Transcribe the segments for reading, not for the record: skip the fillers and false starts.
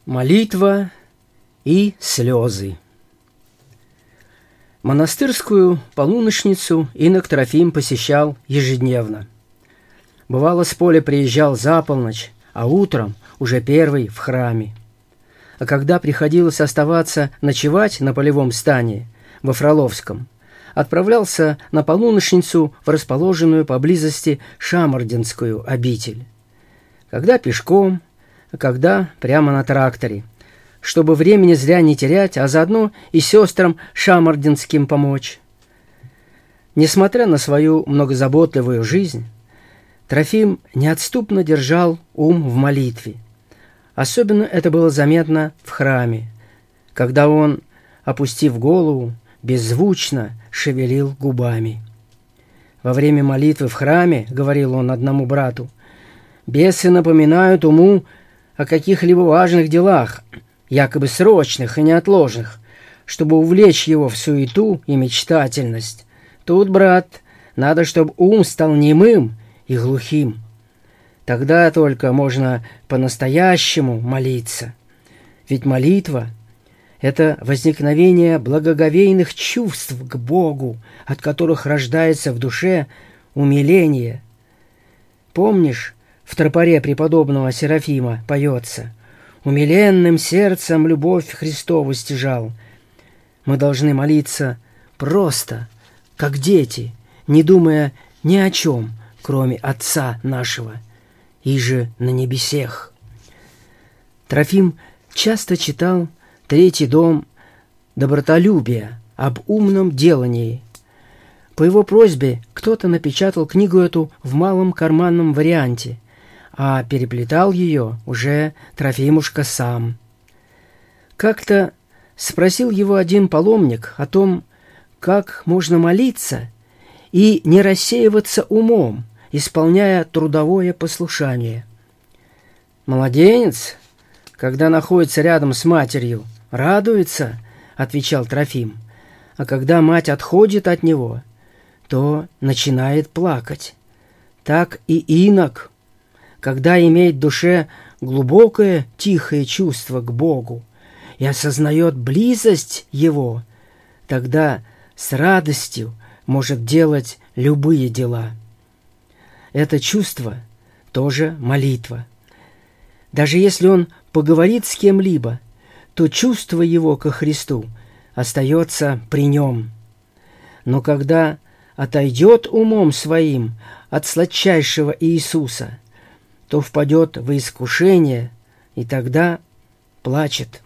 Молитва и слезы. Монастырскую полуночницу инок Трофим посещал ежедневно. Бывало, с поля приезжал за полночь, а утром уже первый в храме. А когда приходилось оставаться ночевать на полевом стане во Фроловском, отправлялся на полуночницу в расположенную поблизости Шамардинскую обитель. Когда пешком, когда прямо на тракторе, чтобы времени зря не терять, а заодно и сестрам шамардинским помочь. Несмотря на свою многозаботливую жизнь, Трофим неотступно держал ум в молитве. Особенно это было заметно в храме, когда он, опустив голову, беззвучно шевелил губами. Во время молитвы в храме, говорил он одному брату, бесы напоминают уму о каких-либо важных делах, якобы срочных и неотложных, чтобы увлечь его в суету и мечтательность. Тут, брат, надо, чтобы ум стал немым и глухим. Тогда только можно по-настоящему молиться. Ведь молитва — это возникновение благоговейных чувств к Богу, от которых рождается в душе умиление. Помнишь, в тропаре преподобного Серафима поется: «Умиленным сердцем любовь Христову стяжал». Мы должны молиться просто, как дети, не думая ни о чем, кроме Отца нашего, иже на небесех. Трофим часто читал «Третий дом добротолюбия» об умном делании. По его просьбе кто-то напечатал книгу эту в малом карманном варианте, а переплетал ее уже Трофимушка сам. Как-то спросил его один паломник о том, как можно молиться и не рассеиваться умом, исполняя трудовое послушание. «Младенец, когда находится рядом с матерью, радуется», — отвечал Трофим, «а когда мать отходит от него, то начинает плакать. Так и инок, когда имеет в душе глубокое тихое чувство к Богу и осознает близость Его, тогда с радостью может делать любые дела». Это чувство тоже молитва. Даже если он поговорит с кем-либо, то чувство его ко Христу остается при нем. Но когда отойдет умом своим от сладчайшего Иисуса, то впадет в искушение и тогда плачет.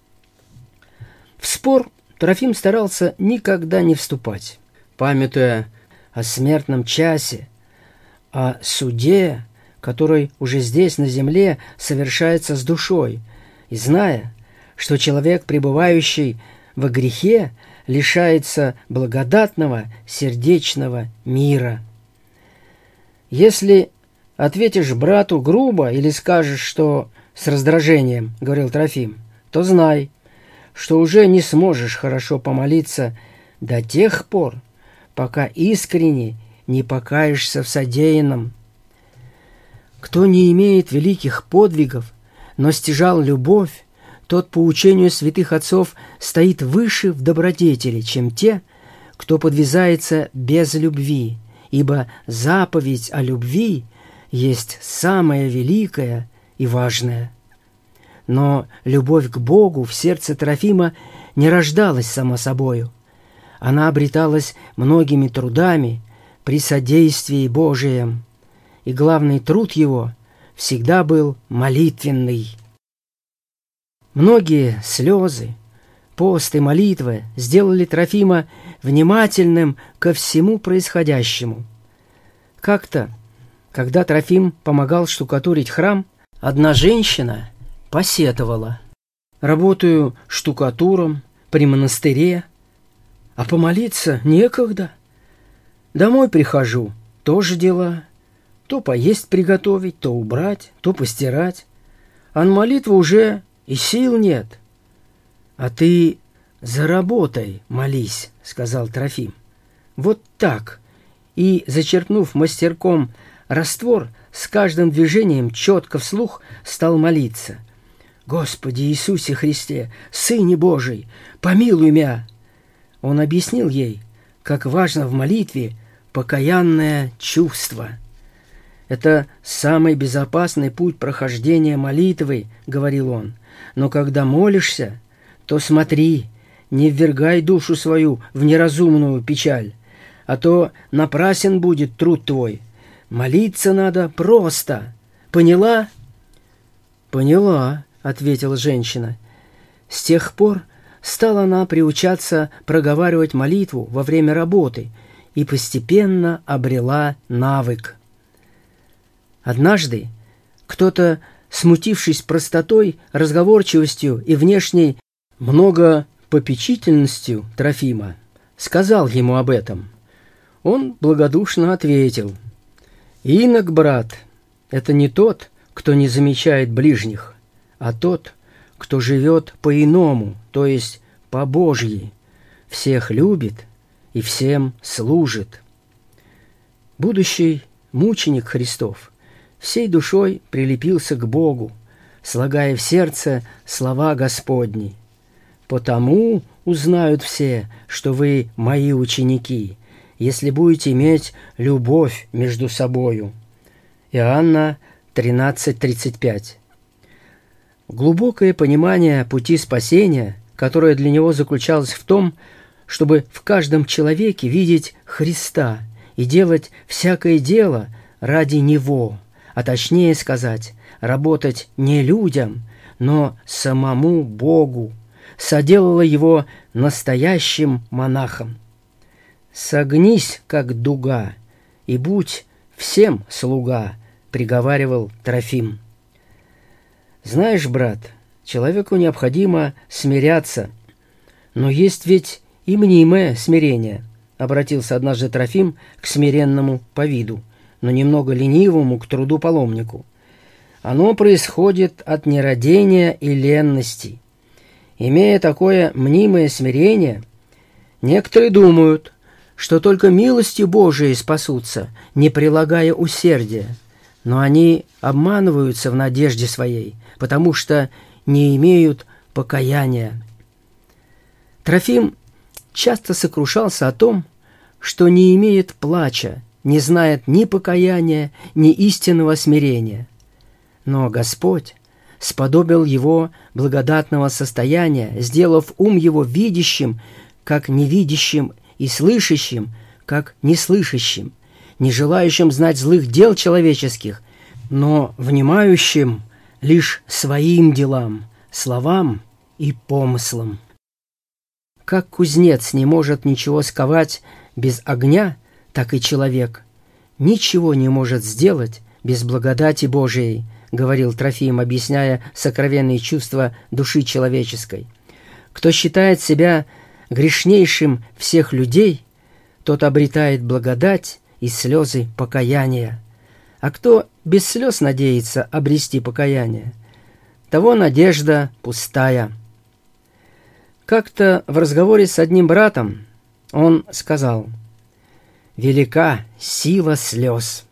В спор Трофим старался никогда не вступать, памятуя о смертном часе, о суде, который уже здесь, на земле, совершается с душой, и зная, что человек, пребывающий во грехе, лишается благодатного сердечного мира. «Если ответишь брату грубо или скажешь, что с раздражением, — говорил Трофим, — то знай, что уже не сможешь хорошо помолиться до тех пор, пока искренне не покаешься в содеянном. Кто не имеет великих подвигов, но стяжал любовь, тот, по учению святых отцов, стоит выше в добродетели, чем те, кто подвязается без любви, ибо заповедь о любви есть самое великое и важное». Но любовь к Богу в сердце Трофима не рождалась само собою. Она обреталась многими трудами при содействии Божием, и главный труд его всегда был молитвенный. Многие слезы, пост и молитвы сделали Трофима внимательным ко всему происходящему. Как-то, когда Трофим помогал штукатурить храм, одна женщина посетовала: «Работаю штукатуром при монастыре, а помолиться некогда. Домой прихожу, тоже дела. То поесть приготовить, то убрать, то постирать. А на молитву уже и сил нет». «А ты за работой молись», — сказал Трофим. «Вот так». И, зачерпнув мастерком раствор, с каждым движением четко вслух стал молиться: «Господи Иисусе Христе, Сыне Божий, помилуй мя!» Он объяснил ей, как важно в молитве покаянное чувство. «Это самый безопасный путь прохождения молитвы», — говорил он. «Но когда молишься, то смотри, не ввергай душу свою в неразумную печаль, а то напрасен будет труд твой. Молиться надо просто. Поняла?» «Поняла», — ответила женщина. С тех пор стала она приучаться проговаривать молитву во время работы и постепенно обрела навык. Однажды кто-то, смутившись простотой, разговорчивостью и внешней многопопечительностью Трофима, сказал ему об этом. Он благодушно ответил: «Инок, брат, это не тот, кто не замечает ближних, а тот, кто живет по-иному, то есть по-божьи, всех любит и всем служит». Будущий мученик Христов всей душой прилепился к Богу, слагая в сердце слова Господни: «Потому узнают все, что вы мои ученики, если будете иметь любовь между собою». Иоанна 13:35. Глубокое понимание пути спасения, которое для него заключалось в том, чтобы в каждом человеке видеть Христа и делать всякое дело ради Него, а точнее сказать, работать не людям, но самому Богу, соделало его настоящим монахом. «Согнись, как дуга, и будь всем слуга», — приговаривал Трофим. «Знаешь, брат, человеку необходимо смиряться, но есть ведь и мнимое смирение», — обратился однажды Трофим к смиренному по виду, но немного ленивому к труду паломнику. «Оно происходит от нерадения и ленности. Имея такое мнимое смирение, некоторые думают, что только милостью Божией спасутся, не прилагая усердия, но они обманываются в надежде своей, потому что не имеют покаяния». Трофим часто сокрушался о том, что не имеет плача, не знает ни покаяния, ни истинного смирения. Но Господь сподобил его благодатного состояния, сделав ум его видящим, как невидящим, и слышащим, как неслышащим, не желающим знать злых дел человеческих, но внимающим лишь своим делам, словам и помыслам. Как кузнец не может ничего сковать без огня, так и человек ничего не может сделать без благодати Божией, говорил Трофим, объясняя сокровенные чувства души человеческой. Кто считает себя грешнейшим всех людей, тот обретает благодать и слезы покаяния. А кто без слез надеется обрести покаяние, того надежда пустая. Как-то в разговоре с одним братом он сказал: «Велика сила слез.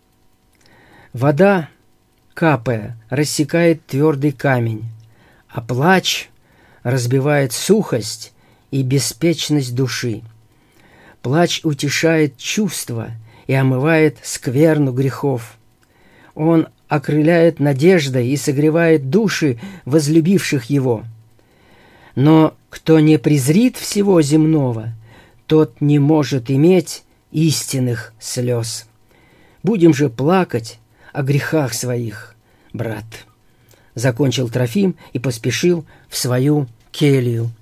Вода, капая, рассекает твердый камень, а плач разбивает сухость и беспечность души. Плач утешает чувства и омывает скверну грехов. Он окрыляет надеждой и согревает души возлюбивших его. Но кто не презрит всего земного, тот не может иметь истинных слез. Будем же плакать о грехах своих, брат». Закончил Трофим и поспешил в свою келью.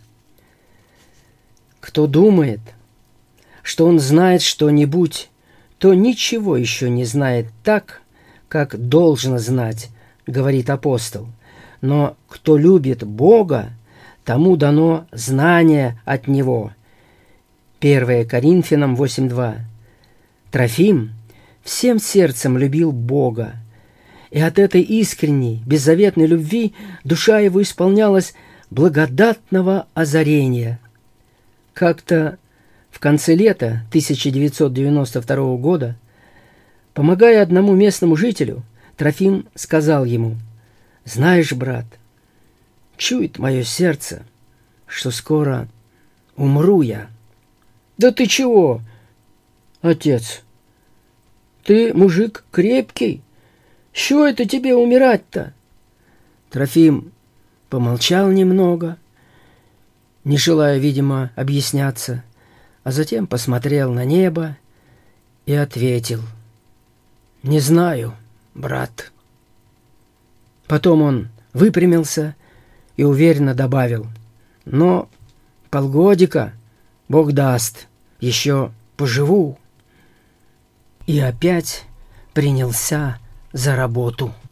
Кто думает, что он знает что-нибудь, то ничего еще не знает так, как должно знать, говорит апостол. Но кто любит Бога, тому дано знание от Него. 1 Коринфянам 8:2. Трофим всем сердцем любил Бога, и от этой искренней, беззаветной любви душа его исполнялась благодатного озарения. Как-то в конце лета 1992 года, помогая одному местному жителю, Трофим сказал ему: «Знаешь, брат, Чует мое сердце, что скоро умру я. Да ты чего, отец? Ты мужик крепкий. Что это тебе умирать-то? Трофим помолчал немного, не желая, видимо, объясняться, а затем посмотрел на небо и ответил: «Не знаю, брат». Потом он выпрямился и уверенно добавил: «Но полгодика, Бог даст, еще поживу». И опять принялся за работу.